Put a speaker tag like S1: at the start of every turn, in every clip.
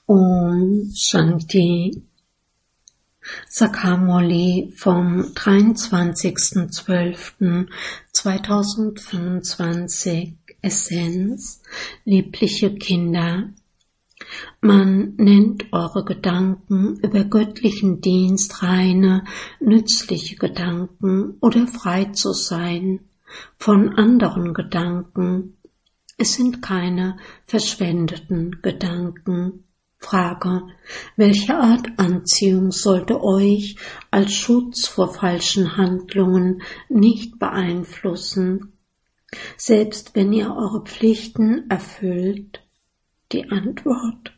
S1: Om Shanti. Sakhamoli vom 23.12.2025. Essenz: Liebliche Kinder. Man nennt eure Gedanken über göttlichen Dienst reine, nützliche Gedanken oder frei zu sein von anderen Gedanken. Es sind keine verschwendeten Gedanken. Frage: Welche Art Anziehung sollte euch als Schutz vor falschen Handlungen nicht beeinflussen, selbst wenn ihr eure Pflichten erfüllt? Die Antwort: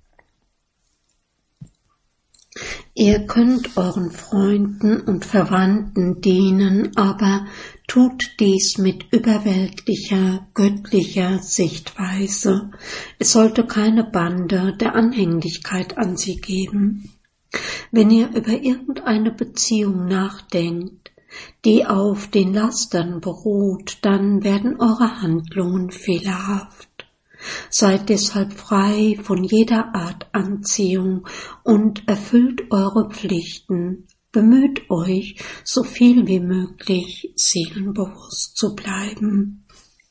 S1: Ihr könnt euren Freunden und Verwandten dienen, aber tut dies mit überweltlicher, göttlicher Sichtweise. Es sollte keine Bande der Anhänglichkeit an sie geben. Wenn ihr über irgendeine Beziehung nachdenkt, die auf den Lastern beruht, dann werden eure Handlungen fehlerhaft. Seid deshalb frei von jeder Art Anziehung und erfüllt eure Pflichten. Bemüht euch, so viel wie möglich seelenbewusst zu bleiben.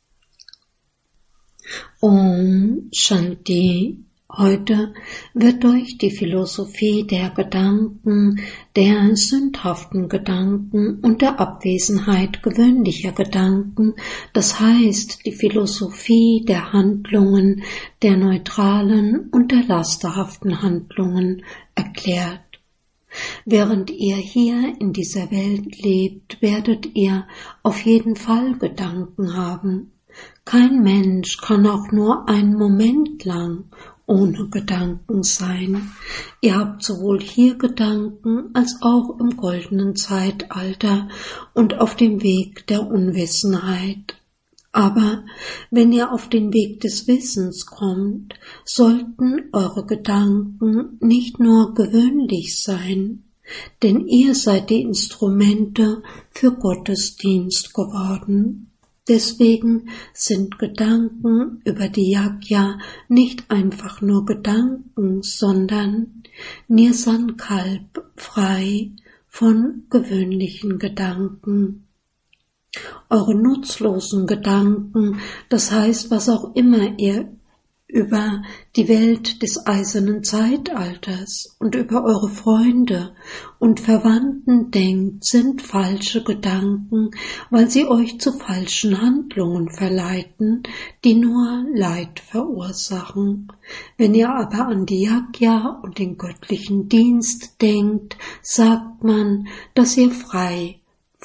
S1: Om Shanti. Heute wird euch die Philosophie der Gedanken, der sündhaften Gedanken und der Abwesenheit gewöhnlicher Gedanken, das heißt die Philosophie der Handlungen, der neutralen und der lasterhaften Handlungen erklärt. Während ihr hier in dieser Welt lebt, werdet ihr auf jeden Fall Gedanken haben. Kein Mensch kann auch nur einen Moment lang ohne Gedanken sein. Ihr habt sowohl hier Gedanken als auch im goldenen Zeitalter und auf dem Weg der Unwissenheit. Aber wenn ihr auf den Weg des Wissens kommt, sollten eure Gedanken nicht nur gewöhnlich sein, denn ihr seid die Instrumente für Gottes Dienst geworden. Deswegen sind Gedanken über die Yajna nicht einfach nur Gedanken, sondern Nirsankalp, frei von gewöhnlichen Gedanken. Eure nutzlosen Gedanken, das heißt, was auch immer ihr über die Welt des eisernen Zeitalters und über eure Freunde und Verwandten denkt, sind falsche Gedanken, weil sie euch zu falschen Handlungen verleiten, die nur Leid verursachen. Wenn ihr aber an die Yajna und den göttlichen Dienst denkt, sagt man, dass ihr frei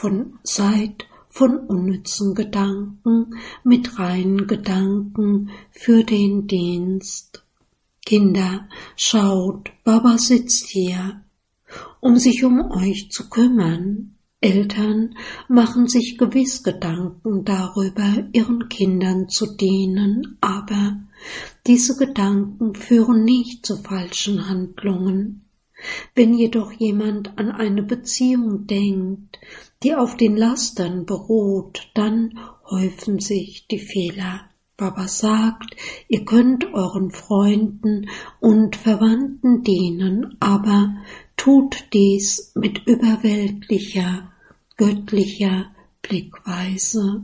S1: seid von unnützen Gedanken, mit reinen Gedanken für den Dienst. Kinder, schaut, Baba sitzt hier, um sich um euch zu kümmern. Eltern machen sich gewiss Gedanken darüber, ihren Kindern zu dienen, aber diese Gedanken führen nicht zu falschen Handlungen. Wenn jedoch jemand an eine Beziehung denkt, die auf den Lastern beruht, dann häufen sich die Fehler. Baba sagt, ihr könnt euren Freunden und Verwandten dienen, aber tut dies mit überweltlicher, göttlicher Blickweise.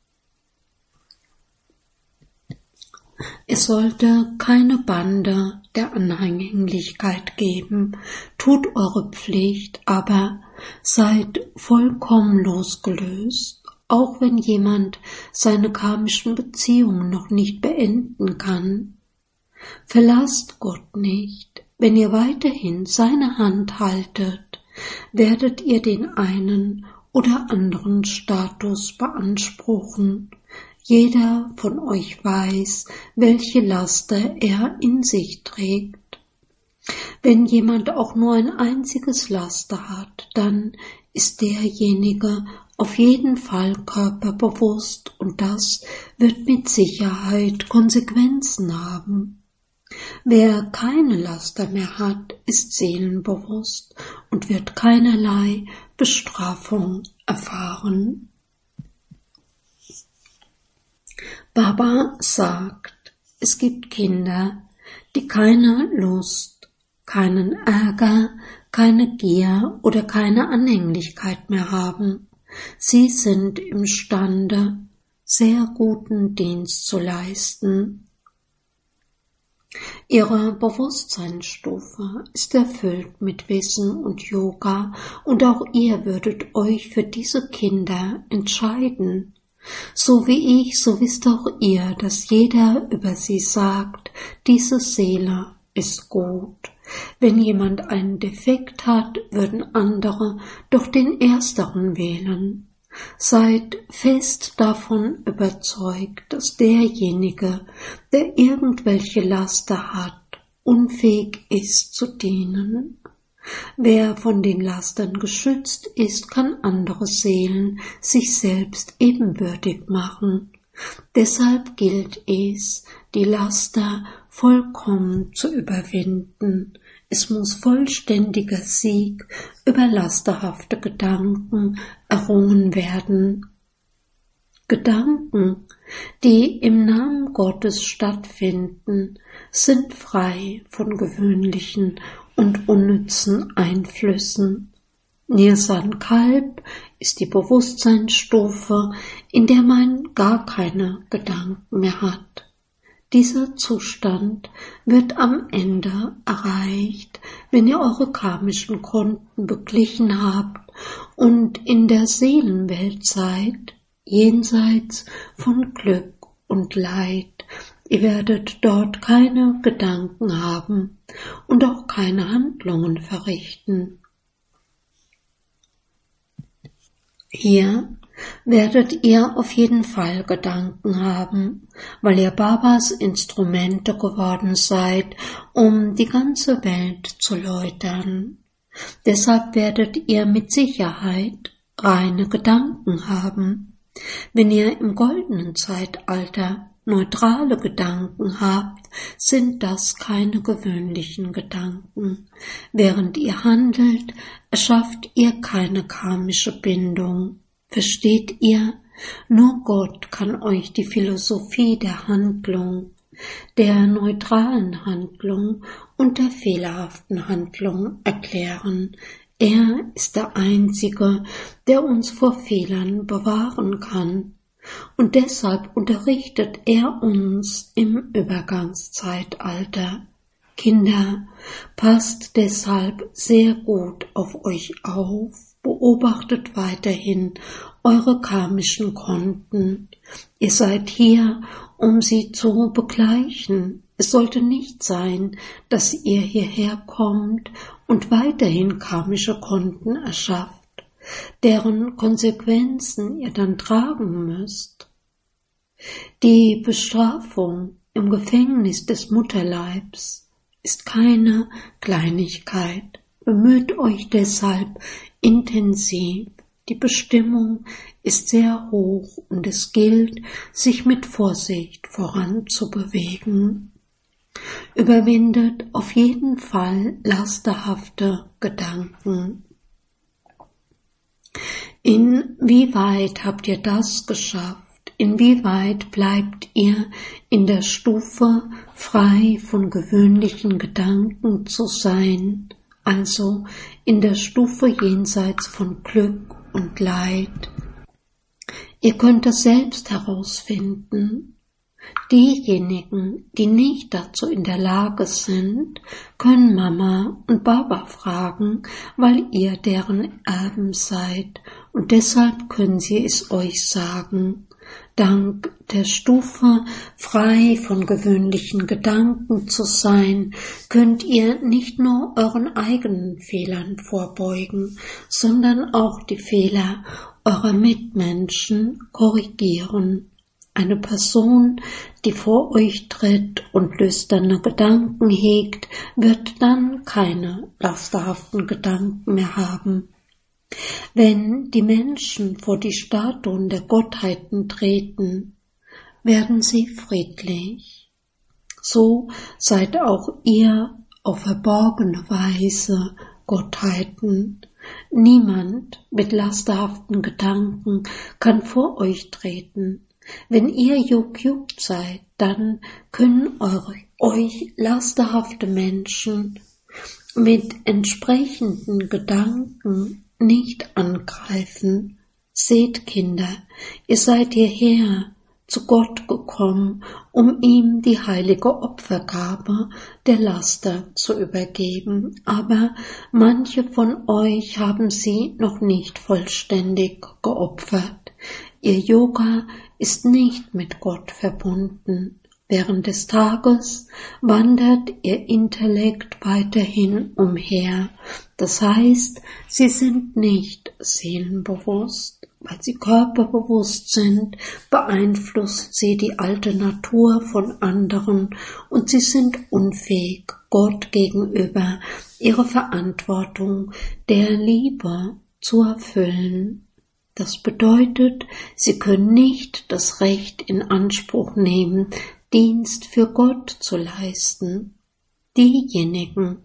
S1: Es sollte keine Bande der Anhänglichkeit geben. Tut eure Pflicht, aber seid vollkommen losgelöst. Auch wenn jemand seine karmischen Beziehungen noch nicht beenden kann. Verlasst Gott nicht. Wenn ihr weiterhin seine Hand haltet, werdet ihr den einen oder anderen Status beanspruchen. Jeder von euch weiß, welche Laster er in sich trägt. Wenn jemand auch nur ein einziges Laster hat, dann ist derjenige auf jeden Fall körperbewusst und das wird mit Sicherheit Konsequenzen haben. Wer keine Laster mehr hat, ist seelenbewusst und wird keinerlei Bestrafung erfahren. Baba sagt, es gibt Kinder, die keine Lust, keinen Ärger, keine Gier oder keine Anhänglichkeit mehr haben. Sie sind imstande, sehr guten Dienst zu leisten. Ihre Bewusstseinsstufe ist erfüllt mit Wissen und Yoga, und auch ihr würdet euch für diese Kinder entscheiden. So wie ich, so wisst auch ihr, dass jeder über sie sagt, diese Seele ist gut. Wenn jemand einen Defekt hat, würden andere doch den ersteren wählen. Seid fest davon überzeugt, dass derjenige, der irgendwelche Laster hat, unfähig ist zu dienen. Wer von den Lastern geschützt ist, kann andere Seelen sich selbst ebenbürtig machen. Deshalb gilt es, die Laster vollkommen zu überwinden. Es muss vollständiger Sieg über lasterhafte Gedanken errungen werden. Gedanken, die im Namen Gottes stattfinden, sind frei von gewöhnlichen und unnützen Einflüssen. Nirsan Kalb ist die Bewusstseinsstufe, in der man gar keine Gedanken mehr hat. Dieser Zustand wird am Ende erreicht, wenn ihr eure karmischen Konten beglichen habt und in der Seelenwelt seid, jenseits von Glück und Leid. Ihr werdet dort keine Gedanken haben und auch keine Handlungen verrichten. Hier werdet ihr auf jeden Fall Gedanken haben, weil ihr Babas Instrumente geworden seid, um die ganze Welt zu läutern. Deshalb werdet ihr mit Sicherheit reine Gedanken haben. Wenn ihr im goldenen Zeitalter neutrale Gedanken habt, sind das keine gewöhnlichen Gedanken. Während ihr handelt, erschafft ihr keine karmische Bindung. Versteht ihr? Nur Gott kann euch die Philosophie der Handlung, der neutralen Handlung und der fehlerhaften Handlung erklären. Er ist der Einzige, der uns vor Fehlern bewahren kann. Und deshalb unterrichtet er uns im Übergangszeitalter. Kinder, passt deshalb sehr gut auf euch auf, beobachtet weiterhin eure karmischen Konten. Ihr seid hier, um sie zu begleichen. Es sollte nicht sein, dass ihr hierher kommt und weiterhin karmische Konten erschafft, deren Konsequenzen ihr dann tragen müsst. Die Bestrafung im Gefängnis des Mutterleibs ist keine Kleinigkeit. Bemüht euch deshalb intensiv. Die Bestimmung ist sehr hoch und es gilt, sich mit Vorsicht voranzubewegen. Überwindet auf jeden Fall lasterhafte Gedanken. Inwieweit habt ihr das geschafft? Inwieweit bleibt ihr in der Stufe, frei von gewöhnlichen Gedanken zu sein, also in der Stufe jenseits von Glück und Leid? Ihr könnt es selbst herausfinden. Diejenigen, die nicht dazu in der Lage sind, können Mama und Baba fragen, weil ihr deren Erben seid, und deshalb können sie es euch sagen. Dank der Stufe, frei von gewöhnlichen Gedanken zu sein, könnt ihr nicht nur euren eigenen Fehlern vorbeugen, sondern auch die Fehler eurer Mitmenschen korrigieren. Eine Person, die vor euch tritt und lüsterne Gedanken hegt, wird dann keine lasterhaften Gedanken mehr haben. Wenn die Menschen vor die Statuen der Gottheiten treten, werden sie friedlich. So seid auch ihr auf verborgene Weise Gottheiten. Niemand mit lasterhaften Gedanken kann vor euch treten. Wenn ihr Yug-Yug seid, dann können euch lasterhafte Menschen mit entsprechenden Gedanken nicht angreifen. Seht, Kinder, ihr seid hierher zu Gott gekommen, um ihm die heilige Opfergabe der Laster zu übergeben, aber manche von euch haben sie noch nicht vollständig geopfert. Ihr Yoga ist nicht mit Gott verbunden. Während des Tages wandert ihr Intellekt weiterhin umher. Das heißt, sie sind nicht seelenbewusst. Weil sie körperbewusst sind, beeinflusst sie die alte Natur von anderen und sie sind unfähig, Gott gegenüber ihre Verantwortung der Liebe zu erfüllen. Das bedeutet, sie können nicht das Recht in Anspruch nehmen, Dienst für Gott zu leisten. Diejenigen,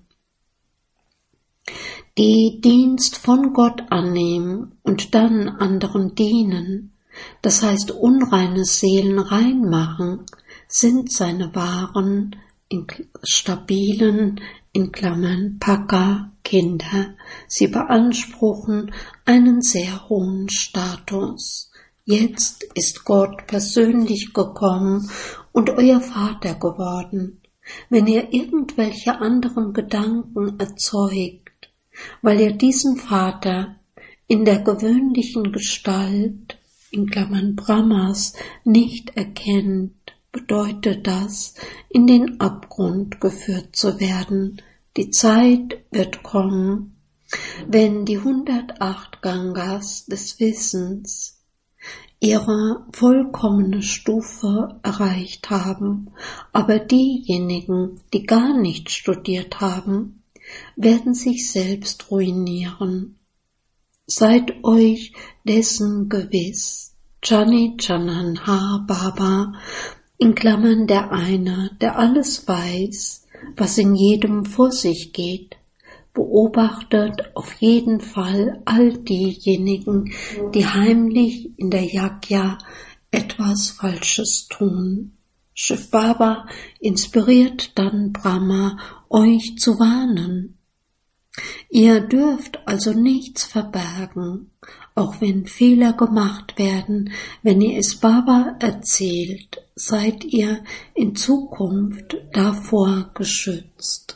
S1: die Dienst von Gott annehmen und dann anderen dienen, das heißt unreine Seelen reinmachen, sind seine wahren, stabilen, in Klammern Paka, Kinder. Sie beanspruchen einen sehr hohen Status. Jetzt ist Gott persönlich gekommen und euer Vater geworden. Wenn ihr irgendwelche anderen Gedanken erzeugt, weil ihr diesen Vater in der gewöhnlichen Gestalt, in Klammern Brahmas, nicht erkennt, bedeutet das, in den Abgrund geführt zu werden. Die Zeit wird kommen, wenn die 108 Gangas des Wissens ihre vollkommene Stufe erreicht haben, aber diejenigen, die gar nicht studiert haben, werden sich selbst ruinieren. Seid euch dessen gewiss. Chani Chananha Baba, in Klammern der eine, der alles weiß, was in jedem vor sich geht, beobachtet auf jeden Fall all diejenigen, die heimlich in der Yajna etwas Falsches tun. Shiv Baba inspiriert dann Brahma, euch zu warnen. Ihr dürft also nichts verbergen, auch wenn Fehler gemacht werden. Wenn ihr es Baba erzählt, seid ihr in Zukunft davor geschützt.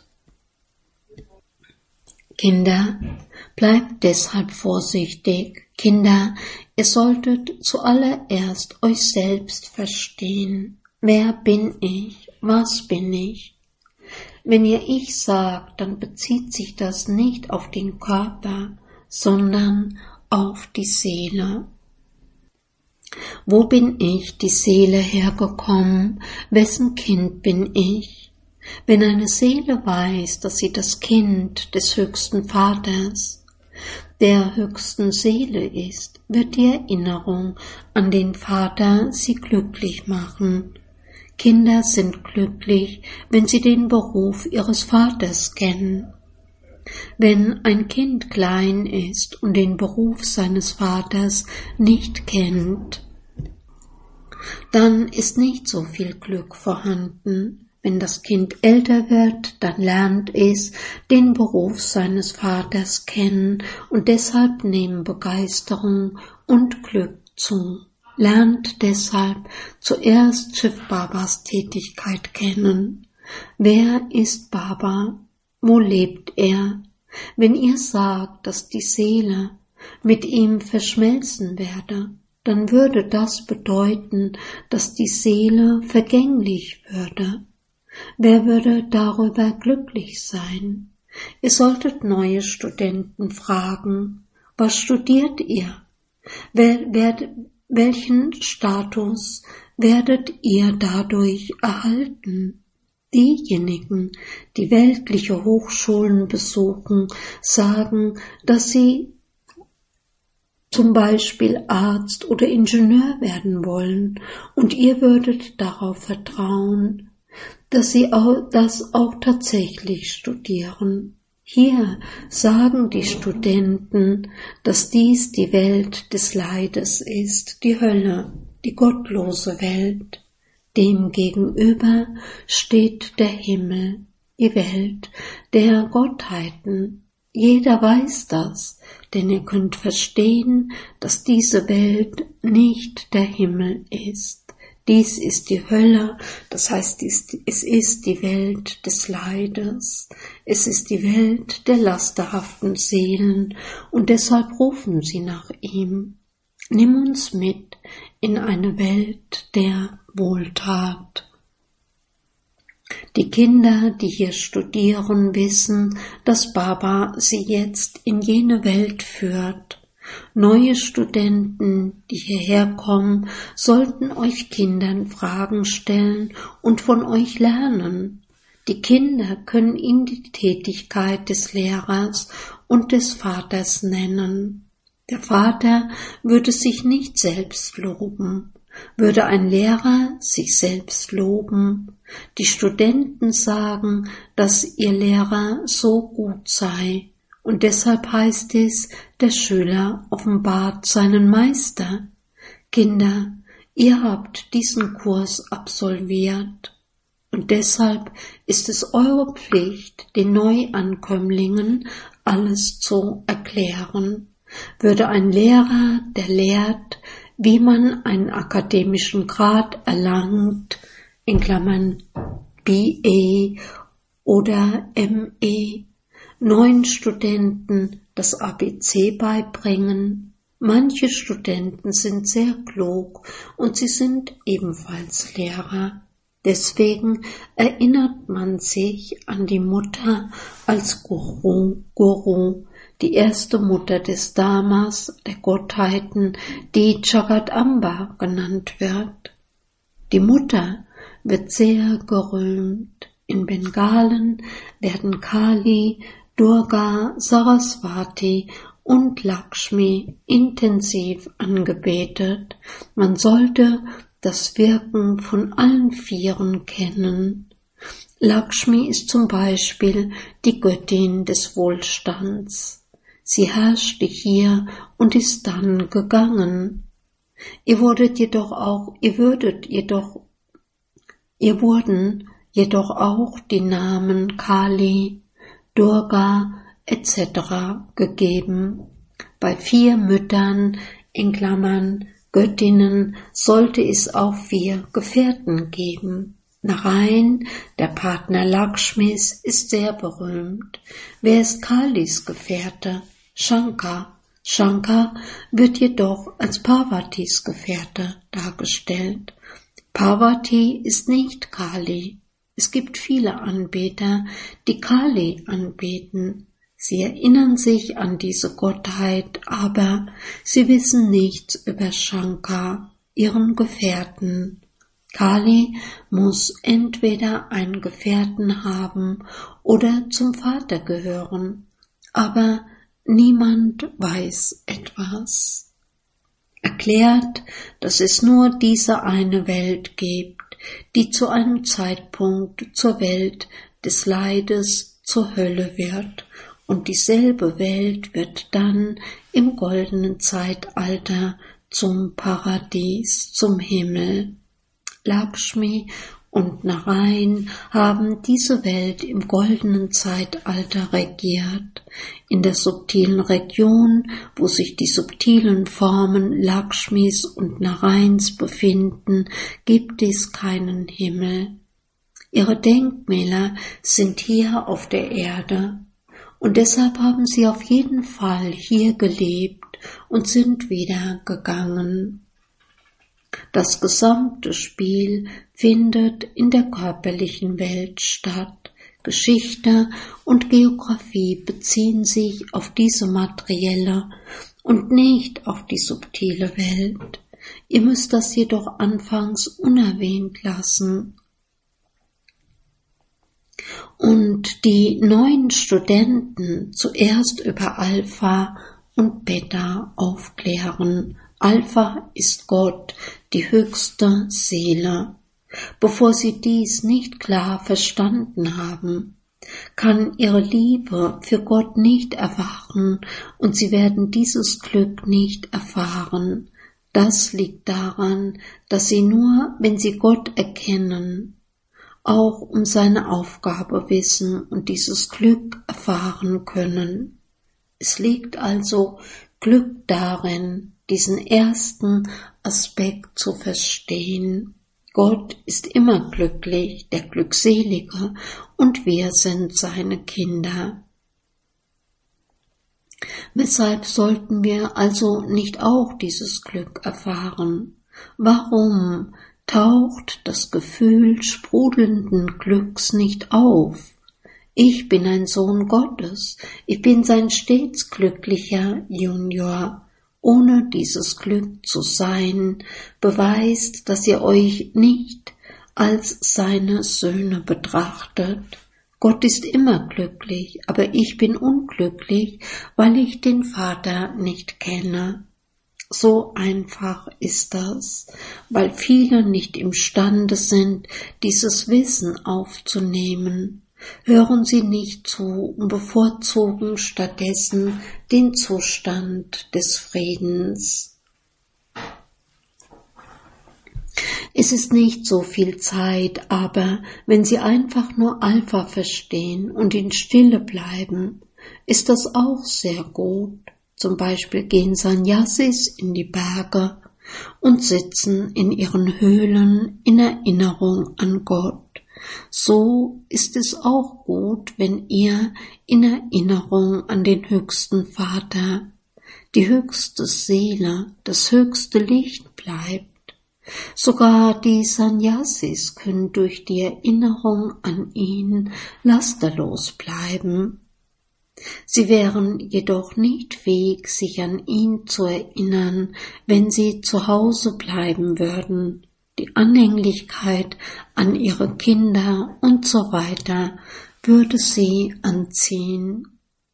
S1: Kinder, bleibt deshalb vorsichtig. Kinder, ihr solltet zuallererst euch selbst verstehen. Wer bin ich? Was bin ich? Wenn ihr Ich sagt, dann bezieht sich das nicht auf den Körper, sondern auf die Seele. Wo bin ich, die Seele, hergekommen? Wessen Kind bin ich? Wenn eine Seele weiß, dass sie das Kind des höchsten Vaters, der höchsten Seele ist, wird die Erinnerung an den Vater sie glücklich machen. Kinder sind glücklich, wenn sie den Beruf ihres Vaters kennen. Wenn ein Kind klein ist und den Beruf seines Vaters nicht kennt, dann ist nicht so viel Glück vorhanden. Wenn das Kind älter wird, dann lernt es den Beruf seines Vaters kennen und deshalb nehmen Begeisterung und Glück zu. Lernt deshalb zuerst Shiv Babas Tätigkeit kennen. Wer ist Baba? Wo lebt er? Wenn ihr sagt, dass die Seele mit ihm verschmelzen werde, dann würde das bedeuten, dass die Seele vergänglich würde. Wer würde darüber glücklich sein? Ihr solltet neue Studenten fragen, was studiert ihr? Welchen Status werdet ihr dadurch erhalten? Diejenigen, die weltliche Hochschulen besuchen, sagen, dass sie zum Beispiel Arzt oder Ingenieur werden wollen, und ihr würdet darauf vertrauen, dass sie das auch tatsächlich studieren. Hier sagen die Studenten, dass dies die Welt des Leides ist, die Hölle, die gottlose Welt. Dem gegenüber steht der Himmel, die Welt der Gottheiten. Jeder weiß das, denn ihr könnt verstehen, dass diese Welt nicht der Himmel ist. Dies ist die Hölle, das heißt, es ist die Welt des Leides, es ist die Welt der lasterhaften Seelen, und deshalb rufen sie nach ihm. Nimm uns mit in eine Welt der Wohltat. Die Kinder, die hier studieren, wissen, dass Baba sie jetzt in jene Welt führt. Neue Studenten, die hierher kommen, sollten euch Kindern Fragen stellen und von euch lernen. Die Kinder können ihnen die Tätigkeit des Lehrers und des Vaters nennen. Der Vater würde sich nicht selbst loben. Würde ein Lehrer sich selbst loben? Die Studenten sagen, dass ihr Lehrer so gut sei. Und deshalb heißt es, der Schüler offenbart seinen Meister. Kinder, ihr habt diesen Kurs absolviert. Und deshalb ist es eure Pflicht, den Neuankömmlingen alles zu erklären. Würde ein Lehrer, der lehrt, wie man einen akademischen Grad erlangt, in Klammern BA oder ME, 9 Studenten das ABC beibringen. Manche Studenten sind sehr klug und sie sind ebenfalls Lehrer. Deswegen erinnert man sich an die Mutter als Guru, die erste Mutter des Dharmas, der Gottheiten, die Jagadamba genannt wird. Die Mutter wird sehr gerühmt. In Bengalen werden Kali, Durga, Saraswati und Lakshmi intensiv angebetet. Man sollte das Wirken von allen Vieren kennen. Lakshmi ist zum Beispiel die Göttin des Wohlstands. Sie herrschte hier und ist dann gegangen. Ihr wurden jedoch auch die Namen Kali, Durga etc. gegeben. Bei 4 Müttern, in Klammern Göttinnen, sollte es auch 4 Gefährten geben. Narayan, der Partner Lakshmis, ist sehr berühmt. Wer ist Kalis Gefährte? Shankar. Shankar wird jedoch als Parvatis Gefährte dargestellt. Parvati ist nicht Kali. Es gibt viele Anbeter, die Kali anbeten. Sie erinnern sich an diese Gottheit, aber sie wissen nichts über Shankar, ihren Gefährten. Kali muss entweder einen Gefährten haben oder zum Vater gehören, aber niemand weiß etwas. Erklärt, dass es nur diese eine Welt gibt, die zu einem Zeitpunkt zur Welt des Leides, zur Hölle wird, und dieselbe Welt wird dann im goldenen Zeitalter zum Paradies, zum Himmel. Lakshmi und Narayan haben diese Welt im goldenen Zeitalter regiert. In der subtilen Region, wo sich die subtilen Formen Lakshmis und Narayans befinden, gibt es keinen Himmel. Ihre Denkmäler sind hier auf der Erde, und deshalb haben sie auf jeden Fall hier gelebt und sind wieder gegangen. Das gesamte Spiel findet in der körperlichen Welt statt. Geschichte und Geographie beziehen sich auf diese materielle und nicht auf die subtile Welt. Ihr müsst das jedoch anfangs unerwähnt lassen. Und die neuen Studenten zuerst über Alpha und Beta aufklären. Alpha ist Gott, die höchste Seele. Bevor sie dies nicht klar verstanden haben, kann ihre Liebe für Gott nicht erwachen und sie werden dieses Glück nicht erfahren. Das liegt daran, dass sie nur, wenn sie Gott erkennen, auch um seine Aufgabe wissen und dieses Glück erfahren können. Es liegt also Glück darin, diesen ersten Aspekt zu verstehen. Gott ist immer glücklich, der Glückselige, und wir sind seine Kinder. Weshalb sollten wir also nicht auch dieses Glück erfahren? Warum taucht das Gefühl sprudelnden Glücks nicht auf? Ich bin ein Sohn Gottes, ich bin sein stets glücklicher Junior. Ohne dieses Glück zu sein, beweist, dass ihr euch nicht als seine Söhne betrachtet. Gott ist immer glücklich, aber ich bin unglücklich, weil ich den Vater nicht kenne. So einfach ist das, weil viele nicht imstande sind, dieses Wissen aufzunehmen. Hören sie nicht zu und bevorzugen stattdessen den Zustand des Friedens. Es ist nicht so viel Zeit, aber wenn Sie einfach nur Alpha verstehen und in Stille bleiben, ist das auch sehr gut. Zum Beispiel gehen Sannyasis in die Berge und sitzen in ihren Höhlen in Erinnerung an Gott. So ist es auch gut, wenn ihr in Erinnerung an den höchsten Vater, die höchste Seele, das höchste Licht bleibt. Sogar die Sannyasis können durch die Erinnerung an ihn lasterlos bleiben. Sie wären jedoch nicht fähig, sich an ihn zu erinnern, wenn sie zu Hause bleiben würden. Die Anhänglichkeit an ihre Kinder und so weiter würde sie anziehen.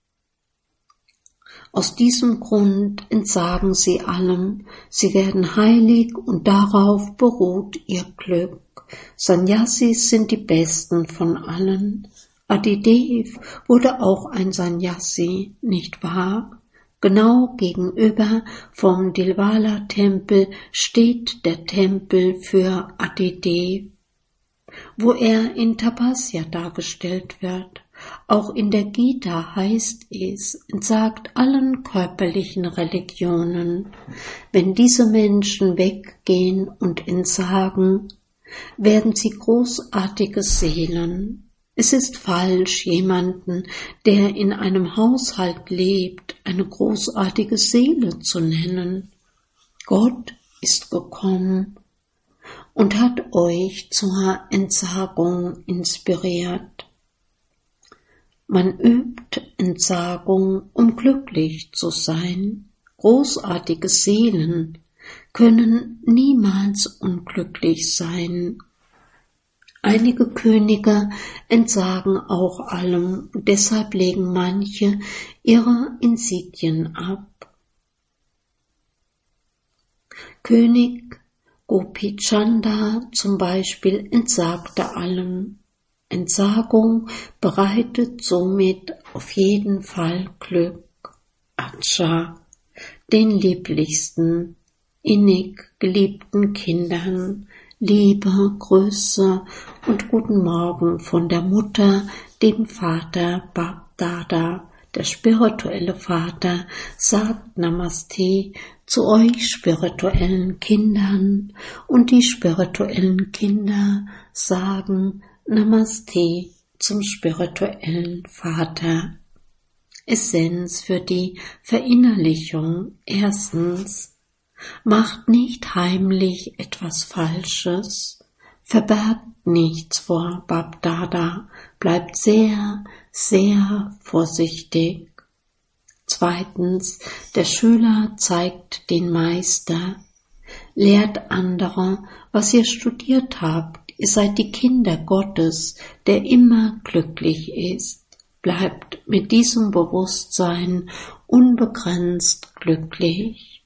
S1: Aus diesem Grund entsagen sie allem, sie werden heilig und darauf beruht ihr Glück. Sannyasis sind die besten von allen. Adidev wurde auch ein Sannyasi, nicht wahr? Genau gegenüber vom Dilwala-Tempel steht der Tempel für Adidev, wo er in Tapasya dargestellt wird. Auch in der Gita heißt es, entsagt allen körperlichen Religionen. Wenn diese Menschen weggehen und entsagen, werden sie großartige Seelen. Es ist falsch, jemanden, der in einem Haushalt lebt, eine großartige Seele zu nennen. Gott ist gekommen und hat euch zur Entsagung inspiriert. Man übt Entsagung, um glücklich zu sein. Großartige Seelen können niemals unglücklich sein. Einige Könige entsagen auch allem, und deshalb legen manche ihre Insignien ab. König Gopichanda zum Beispiel entsagte allem. Entsagung bereitet somit auf jeden Fall Glück. Acha, den lieblichsten, innig geliebten Kindern, Liebe, Grüße und guten Morgen von der Mutter, dem Vater Bap-Dada. Der spirituelle Vater sagt Namaste zu euch spirituellen Kindern und die spirituellen Kinder sagen Namaste zum spirituellen Vater. Essenz für die Verinnerlichung. Erstens, macht nicht heimlich etwas Falsches, verbergt nichts vor Bap-Dada, bleibt sehr, sehr vorsichtig. Zweitens, der Schüler zeigt den Meister, lehrt andere, was ihr studiert habt, ihr seid die Kinder Gottes, der immer glücklich ist. Bleibt mit diesem Bewusstsein unbegrenzt glücklich.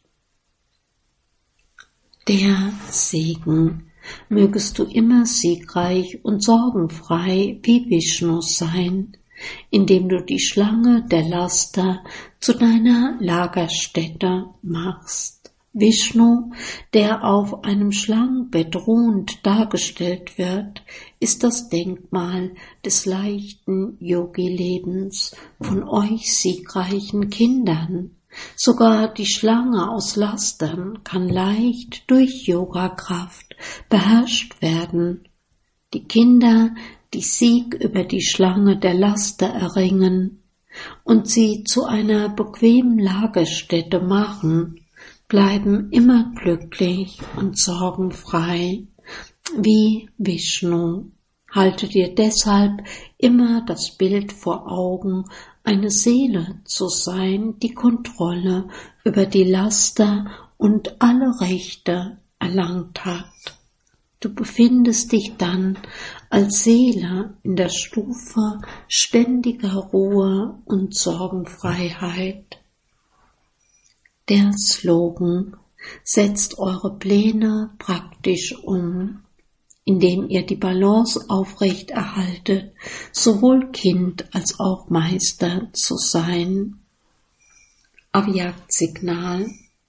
S1: Der Segen. Mögest du immer siegreich und sorgenfrei wie Vishnu sein, indem du die Schlange der Laster zu deiner Lagerstätte machst. Vishnu, der auf einem Schlangenbett ruhend dargestellt wird, ist das Denkmal des leichten Yogi-Lebens von euch siegreichen Kindern. Sogar die Schlange aus Lastern kann leicht durch Yogakraft beherrscht werden. Die Kinder, die Sieg über die Schlange der Laster erringen und sie zu einer bequemen Lagerstätte machen, bleiben immer glücklich und sorgenfrei, wie Vishnu. Halte dir deshalb immer das Bild vor Augen, eine Seele zu sein, die Kontrolle über die Laster und alle Rechte erlangt hat. Du befindest dich dann als Seele in der Stufe ständiger Ruhe und Sorgenfreiheit. Der Slogan: Setzt eure Pläne praktisch um, indem ihr die Balance aufrecht erhaltet, sowohl Kind als auch Meister zu sein. Avyakt-Signal: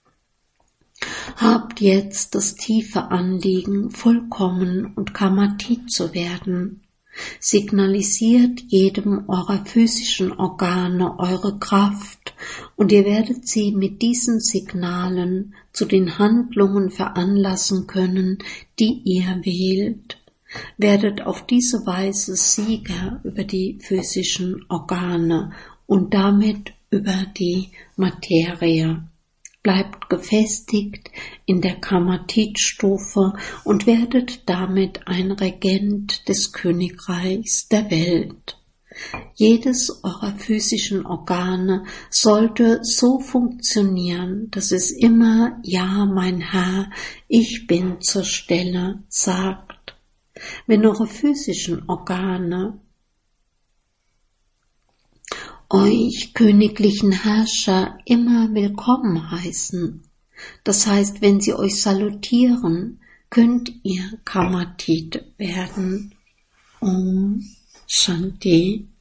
S1: Habt jetzt das tiefe Anliegen, vollkommen und Karmatit zu werden. Signalisiert jedem eurer physischen Organe eure Kraft und ihr werdet sie mit diesen Signalen zu den Handlungen veranlassen können, die ihr wählt. Werdet auf diese Weise Sieger über die physischen Organe und damit über die Materie. Bleibt gefestigt in der Karmatit-Stufe und werdet damit ein Regent des Königreichs der Welt. Jedes eurer physischen Organe sollte so funktionieren, dass es immer Ja, mein Herr, ich bin zur Stelle sagt. Wenn eure physischen Organe euch königlichen Herrscher immer willkommen heißen, das heißt, wenn sie euch salutieren, könnt ihr Karmatit werden. Om Shanti.